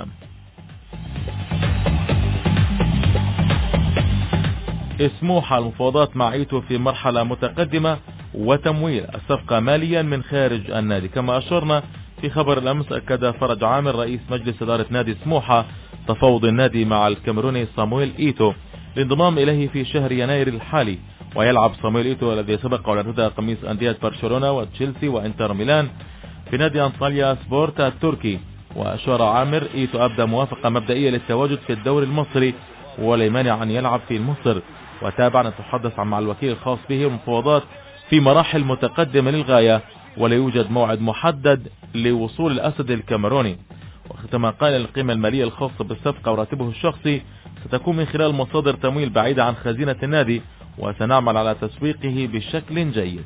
سموحة المفاوضات مع ايتو في مرحلة متقدمة وتمويل الصفقة ماليا من خارج النادي. كما أشرنا في خبر الأمس، أكد فرج عامر رئيس مجلس إدارة نادي سموحة تفاوض النادي مع الكاميروني صامويل ايتو للانضمام إليه في شهر يناير الحالي. ويلعب صامويل ايتو الذي سبق وارتدى قميص أندية برشلونة وتشيلسي وإنتر ميلان في نادي أنطاليا سبورت التركي. وأشار عامر ايتو أبدى موافقة مبدئية للتواجد في الدوري المصري ولا مانع أن يلعب في مصر. وتابع أن تحدث عن مع الوكيل الخاص به والمفاوضات في مراحل متقدمة للغاية ولا يوجد موعد محدد لوصول الأسد الكاميروني. وختم قال القيمة المالية الخاصة بالصفقة وراتبه الشخصي ستكون من خلال مصادر تمويل بعيدة عن خزينة النادي، وسنعمل على تسويقه بشكل جيد.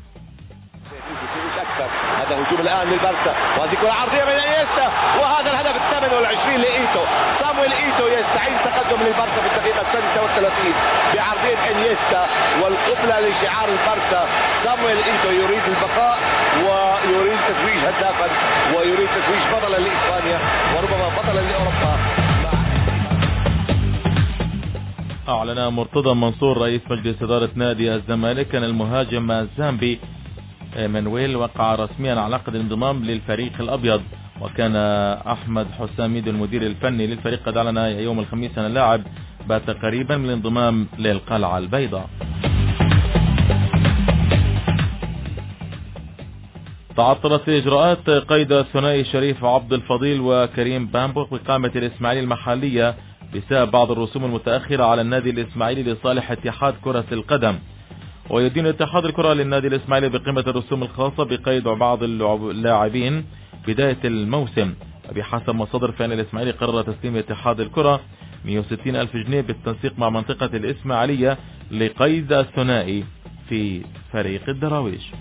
هذا هجوم الآن للبارسا وهذه كرة عرضية من إنيستا، وهذا الهدف الثامن والعشرين لإيتو. صامويل إيتو يستعيد تقدم للبارسا في الدقيقة السادسة والثلاثين بعرضية إنيستا والقبلة لشعار البارسا. صامويل إيتو يريد البقاء ويريد تتويج هدافا ويريد تتويج بطلا لإسبانيا وربما بطلا لأوروبا. أعلن مرتضى منصور رئيس مجلس إدارة نادي الزمالك أن المهاجم الزامبي مانويل وقع رسميا على عقد الانضمام للفريق الأبيض. وكان أحمد حساميد المدير الفني للفريق قد أعلن يوم الخميس أن اللاعب بات قريبا من الانضمام للقلعة البيضاء. تعطلت إجراءات قيد الثنائي شريف عبد الفضيل وكريم بامبو بقامة الإسماعيلي المحلية بسبب بعض الرسوم المتأخرة على النادي الإسماعيلي لصالح اتحاد كرة القدم. ويدين اتحاد الكرة للنادي الإسماعيلي بقيمة الرسوم الخاصة بقيد بعض اللاعبين بداية الموسم. بحسب مصادر فإن الإسماعيلي قرر تسليم اتحاد الكرة مئة وستين ألف جنيه بالتنسيق مع منطقة الإسماعيلية لقيد الثنائي في فريق الدراويش.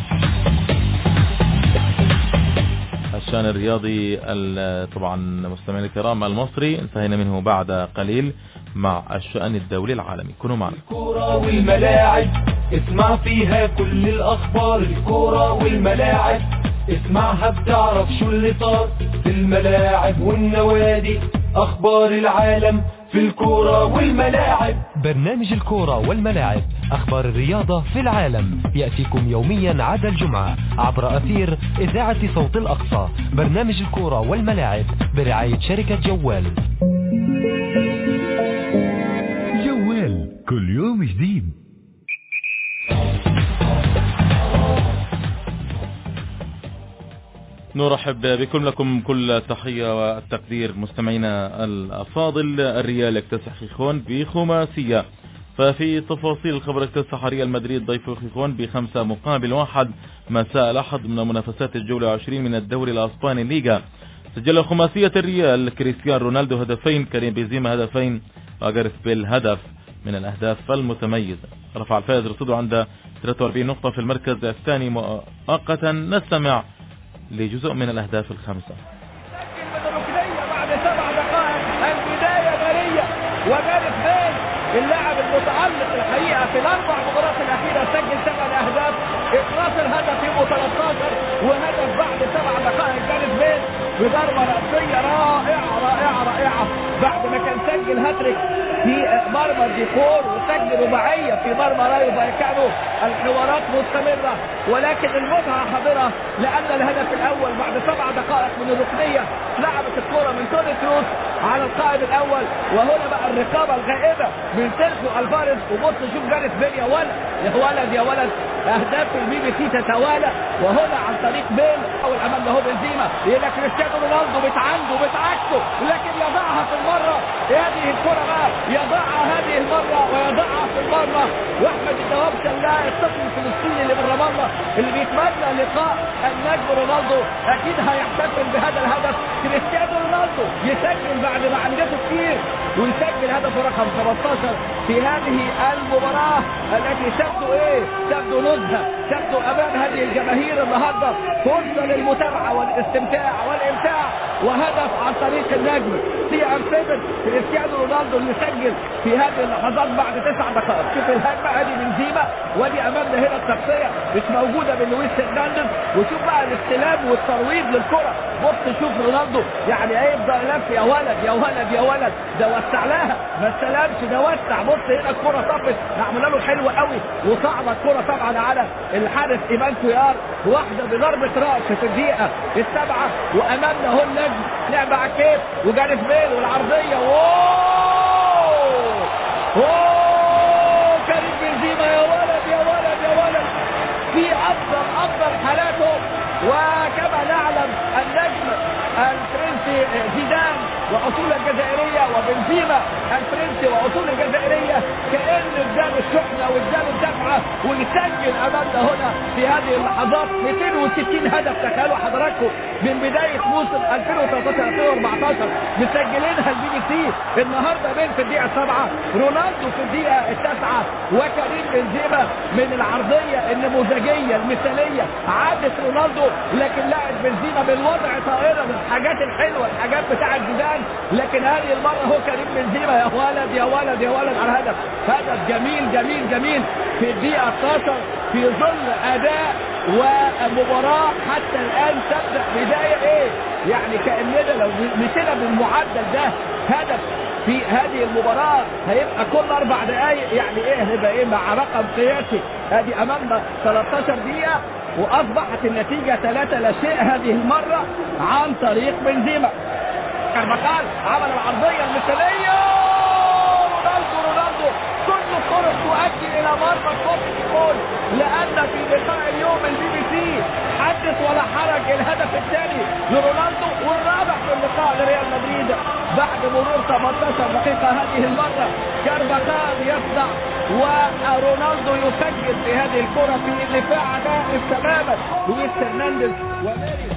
الشأن الرياضي طبعا مستمعينا الكرام المصري انتهينا منه بعد قليل مع الشأن الدولي العالمي. كونوا معنا. الكرة والملاعب اسمع فيها كل الأخبار. الكرة والملاعب اسمعها بتعرف شو اللي صار في الملاعب والنوادي. أخبار العالم في الكرة والملاعب. برنامج الكرة والملاعب أخبار الرياضة في العالم يأتيكم يوميا عدا الجمعة عبر أثير إذاعة صوت الأقصى. برنامج الكرة والملاعب برعاية شركة جوال. جوال كل يوم جديد. نرحب بكم لكم كل التحية والتقدير مستمعينا الأفاضل. الريال يكتسح خيخون بخماسية. ففي تفاصيل الخبر اكتسح ريال مدريد ضيف خيخون بخمسة مقابل واحد مساء الأحد من منافسات الجولة عشرين من الدوري الأسباني الليغا. سجل خماسية الريال كريستيانو رونالدو هدفين، كريم بنزيما هدفين، وغاريث بيل هدف من الأهداف المتميزة. رفع الفائز رصيده عند ثلاثة وأربعين نقطة في المركز الثاني مؤقتا. نستمع لجزء من الأهداف الخمسة. من الركنية بعد سبع دقائق البداية نارية، وغاريث بيل اللاعب المتعلق الحقيقة في الأربع مباريات الأخيرة سجل ثمان أهداف. إخلاص الهدف يوم ثلاثة عشر وهدف بعد سبع دقائق غاريث بيل بضربة رأسية رائعة رائعة رائعة بعد ما كان سجل هاتريك في مرمى ديكور وسجل رباعية في مرمى رايو فايكانو. الحوارات مستمرة ولكن المتعة حاضرة لأن الهدف الأول بعد سبع دقائق من الركنية لعبت الكرة من توني كروس على القائم الأول. وهنا بقى الرقابة الغائبة من سيرخيو ألفاريز. وبص شوف غاريث بيل يا ولد يا ولد يا ولد. أهداف البي بي سي تتوالى وهنا عن طريق بيل أول أمام له بنزيما إلى كريستيانو رونالدو بتعنده بتعكسه لكن يضعها في المرة. هذه الكرة بقى يضعها هذه المرة ويضعها في المرة. واحمد الدواب شلاء الطفل الفلسطيني اللي من رام الله اللي بيتمنى لقاء النجم رونالدو اكيد هيحتفل بهذا الهدف. كريستيانو رونالدو يسجل بعد ما عنده كتير ويسجل هدف رقم خمسة عشر في هذه المباراة التي تبدو ايه تبدو نزهة تبدو امام هذه الجماهير النهارده فرصة للمتابعة والاستمتاع والامتاع. وهدف عن طريق النجم سي ام سبعة كريستيانو رونالدو اللي سجل في هذه اللحظات بعد تسع دقائق. شوف الهجمة هذه بنزيما ودي امامنا هنا التغطية مش موجودة من لويس هرنانديز. وشوف بقى الاستلام والترويض للكرة. بص شوف رونالدو يعني هيفضل لف يا ولد يا ولد يا ولد ده وسع لها ما استلمش ده وسع. بص هنا الكرة طبت عملنا له حلوة قوي وصعبة الكرة طبعا على الحارس ايمان كويار. واحدة بضربة رأس في الدقيقة السابعة وامامنا هو النجم لعبة على الكيف وغاريث بيل والعرضية. اوه اوه كريم بنزيما يا ولد يا ولد يا ولد في افضل افضل حالاته. وكما نعلم النجم الفرنسي زيدان واصول الجزائرية وبنزيما الفرنسي واصول الجزائرية كأن اداله الشحنة واداله الدفعة ويسجل امامنا هنا في هذه اللحظات مئتين وستين هدف. تخيلوا حضراتكم من بداية موسم ألفين وثلاثة عشر ألفين وأربعة عشر مسجلينها البي بي سي النهارده بين في الدقيقة السابعة رونالدو في الدقيقة التاسعة وكريم بنزيما من العرضية النموذجية المثالية عادت رونالدو لكن لاعب بنزيما بالوضع طائرة من الحاجات الحلوة الحاجات بتاعة زيدان. لكن هذه المرة هو كريم بنزيما يا ولد يا ولد يا ولد على هدف. هدف جميل جميل جميل في الدقيقة ستاشر في ظل أداء ومباراة حتى الآن تبدأ بداية ايه يعني كأننا لو مشينا بالمعدل ده هدف في هذه المباراة هيبقى كل اربع دقايق يعني ايه هيبقى ايه مع رقم قياسي. ادي امامنا ثلاثة عشر دقيقة وأصبحت النتيجة ثلاثة لا شيء هذه المرة عن طريق بنزيما. كارفاخال عمل العرضية المثالية، رونالدو رونالدو كل الطرق تؤدي إلى مرمى الجول، لأن في لقاء اليوم البي بي سي حدث ولا حرج الهدف الثاني لرونالدو والرابع في اللقاء لريال مدريد بعد مرور ثمانية عشر دقيقة. هذه المرة كارفاخال يصنع ورونالدو يسجل في هذه الكرة في دفاع ناقص تماما لويس فرنانديز وماري.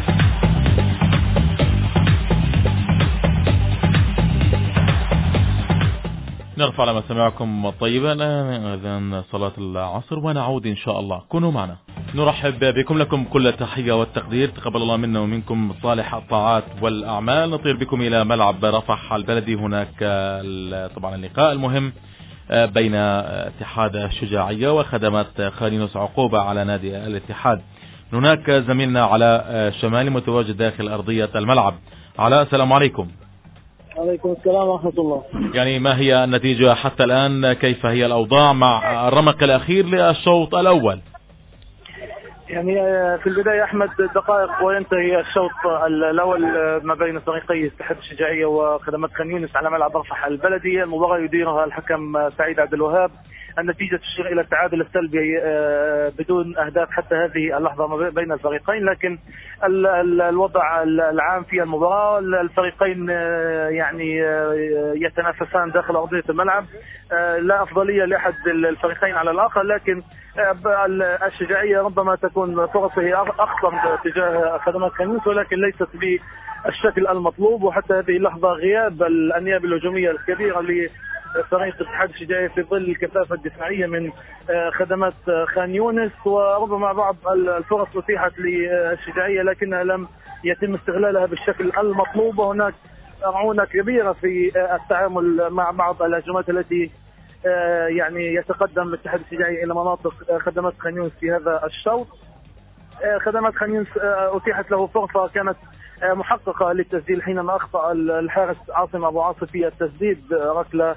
نرفع على مسامعكم طيبا إذن صلاة العصر ونعود إن شاء الله. كونوا معنا. نرحب بكم، لكم كل التحية والتقدير، تقبل الله منا ومنكم صالح الطاعات والأعمال. نطير بكم إلى ملعب رفح البلدي، هناك طبعا اللقاء المهم بين اتحاد الشجاعية وخدمات خان يونس عقوبة على نادي الاتحاد. هناك زميلنا علاء شمالي متواجد داخل أرضية الملعب. علاء السلام عليكم. عليكم السلام ورحمة الله. يعني ما هي النتيجة حتى الآن؟ كيف هي الأوضاع مع الرمق الأخير للشوط الأول؟ يعني في البداية أحمد دقائق وينتهي الشوط الأول ما بين فريقي اتحاد الشجاعية وخدمات خان يونس على ملعب رفح البلدي. المباراة يديرها الحكم سعيد عبد الوهاب. النتيجة تشير إلى التعادل السلبي بدون أهداف حتى هذه اللحظة بين الفريقين، لكن الوضع العام في المباراة الفريقين يعني يتنافسان داخل أرضية الملعب، لا أفضلية لأحد الفريقين على الآخر، لكن الشجاعية ربما تكون فرصه أخطر تجاه خدمات خان يونس ولكن ليست بالشكل المطلوب. وحتى هذه اللحظة غياب الأنياب الهجومية الكبيرة فريق اتحاد الشجاعية في ظل الكثافة الدفاعية من خدمات خان يونس، وربما بعض الفرص أتيحت للشجاعية لكنها لم يتم استغلالها بالشكل المطلوب، وهناك رعونة كبيرة في التعامل مع بعض الهجمات التي يعني يتقدم اتحاد الشجاعية إلى مناطق خدمات خان يونس في هذا الشوط. خدمات خان يونس أتيحت له فرصة كانت محققة للتسجيل حينما أخطأ الحارس عاصم أبو عاصف في التسديد ركلة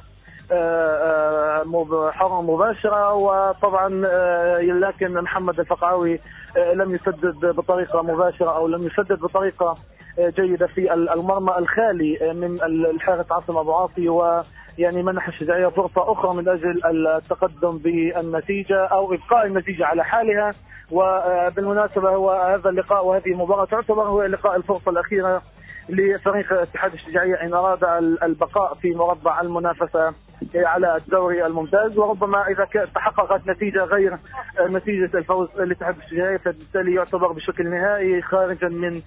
حرة مباشرة، وطبعا لكن محمد الفقعاوي لم يسدد بطريقة مباشرة أو لم يسدد بطريقة جيدة في المرمى الخالي من الحارس عاصم أبو عاصي، ويعني منح الشجاعية فرصة أخرى من أجل التقدم بالنتيجة أو إبقاء النتيجة على حالها. وبالمناسبة هو هذا اللقاء وهذه المباراة تعتبر هو لقاء الفرصة الأخيرة لفريق اتحاد الشجاعية إن أراد البقاء في مربع المنافسة على الدوري الممتاز، وربما إذا تحققت نتيجة غير نتيجة الفوز لاتحاد الشجاعية فبالتالي يعتبر بشكل نهائي خارجا من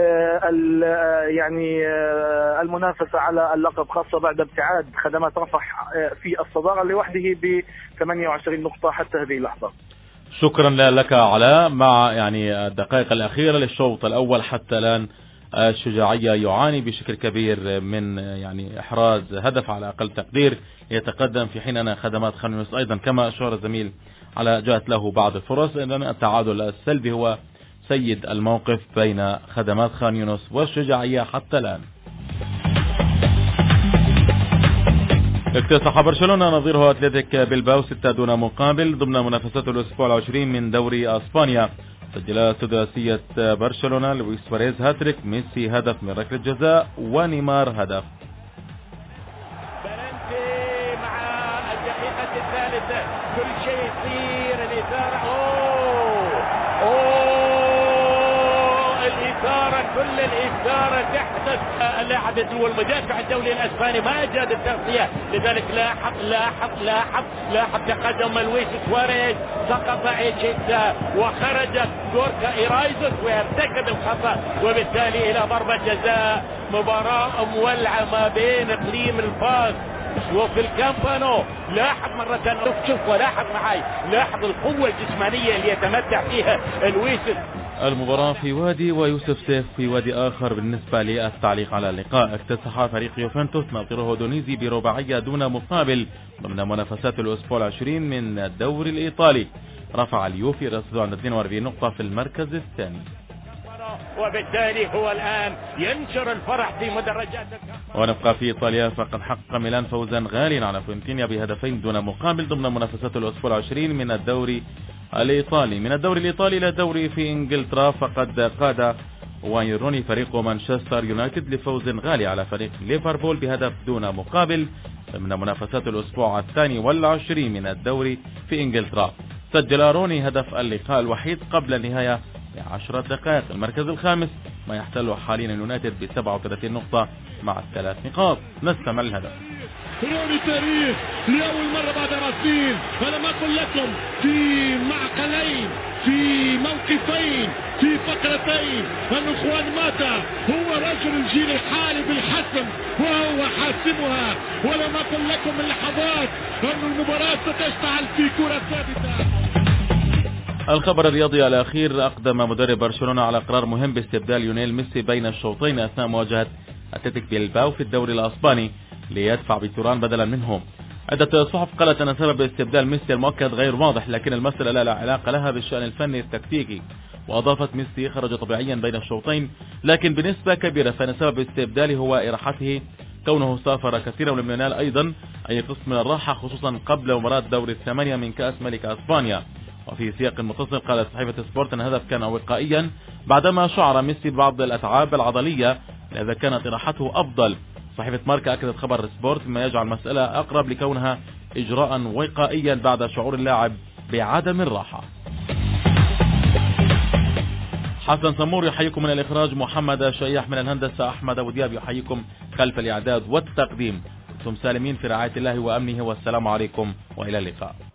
يعني المنافسة على اللقب، خاصة بعد ابتعاد خدمات رفح في الصدارة لوحده ب ثمانية وعشرين نقطة حتى هذه اللحظة. شكرا لك علاء. مع يعني الدقائق الأخيرة للشوط الأول حتى الآن الشجاعية يعاني بشكل كبير من يعني إحراز هدف على أقل تقدير يتقدم، في حين أن خدمات خان يونس أيضا كما أشار الزميل على جاءت له بعض الفرص، إذن التعادل السلبي هو سيد الموقف بين خدمات خان يونس والشجاعية حتى الآن. اكتسح برشلونة نظيره أتلتيك بلباو ستة دون مقابل ضمن منافسات الأسبوع العشرين من دوري أسبانيا. سجل سداسية برشلونة لويس سواريز هاتريك، ميسي هدف من ركلة جزاء ونيمار هدف. بلنتي مع الدقيقة الثالثة كل شيء يصير، الإثارة أوه أوه الإثارة كل الإثارة تحدث. اللاعب والمدافع الدولي الأسباني ما أجاد التغطية، لذلك لاحظ لاحظ لاحظ لاحظ تقدم لويس سواريز، سقط ايتشيتا وخرجت غوركا إيرايزوس ويرتكب الخطأ وبالتالي إلى ضربة جزاء. مباراة مولعة ما بين اقليم الفاس وفي الكامبانو. لاحظ مرة شوف شوف ولاحظ معي، لاحظ القوة الجسمانية اللي يتمتع فيها لويس. المباراة في وادي ويوسف سيف في وادي آخر بالنسبة للتعليق على اللقاء. اكتسح فريق يوفنتوس ناظره دونيزي برباعية دون مقابل ضمن منافسات الأسبوع العشرين من الدوري الإيطالي. رفع اليوفي رصده عند اثنين وأربعين نقطة في المركز الثاني، وبالتالي هو الآن ينشر الفرح في مدرجات. ونبقى في إيطاليا فقد حقق ميلان فوزا غاليا على فيورنتينا بهدفين دون مقابل ضمن منافسات الأسبوع العشرين من الدوري الإيطالي. من الدوري الإيطالي إلى الدوري في إنجلترا، فقد قاد واين روني فريق مانشستر يونايتد لفوز غالي على فريق ليفربول بهدف دون مقابل ضمن منافسات الأسبوع الثاني والعشرين من الدوري في إنجلترا. سجل روني هدف اللقاء الوحيد قبل النهاية بعشرة دقائق. المركز الخامس ما يحتله حاليا اليونايتد ب سبعة وثلاثين نقطة مع الثلاث نقاط. نستمع الهدف. روني تاريخ لأول مرة بعد رصين، فلم أقل لكم في معقلين في موقفين في فقرتين أن إخوان ماتا هو رجل الجيل الحالي بالحسم وهو حاسمها، ولم أقل لكم من لحظات أن المباراة ستشتعل في كرة ثابتة. الخبر الرياضي الأخير، أقدم مدرب برشلونة على قرار مهم باستبدال ليونيل ميسي بين الشوطين أثناء مواجهة أتلتيك بيلباو في الدوري الأسباني ليدفع بتوران بدلا منهم. عدة صحف قالت أن سبب استبدال ميسي المؤكد غير واضح، لكن المسألة لا علاقة لها بالشأن الفني التكتيكي. وأضافت ميسي خرج طبيعيا بين الشوطين، لكن بنسبة كبيرة فإن سبب استبداله هو إراحته، كونه سافر كثيرا ولم ينال أيضا أي قسم من الراحة، خصوصا قبل مباراة دور الثمانية من كأس ملك أسبانيا. وفي سياق متصل قالت صحيفة سبورت أن الهدف كان وقائيا بعدما شعر ميسي ببعض الأتعاب العضلية، لذا كانت راحته أفضل. صحيفة ماركا أكدت خبر سبورت، مما يجعل المسألة أقرب لكونها إجراء وقائيا بعد شعور اللاعب بعدم الراحة. حسن سمور يحييكم من الإخراج، محمد شيح من الهندسة، أحمد أبو دياب يحييكم خلف الإعداد والتقديم. أنتم سالمين في رعاية الله وأمنه، والسلام عليكم وإلى اللقاء.